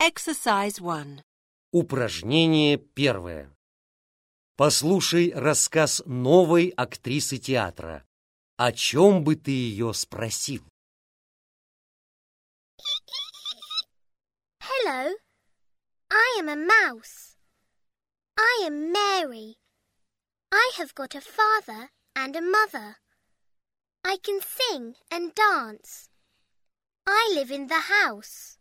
Exercise 1. Упражнение первое. Послушай рассказ новой актрисы театра. О чем бы ты ее спросил? Hello, I am a mouse. I am Mary. I have got a father and a mother. I can sing and dance. I live in the house.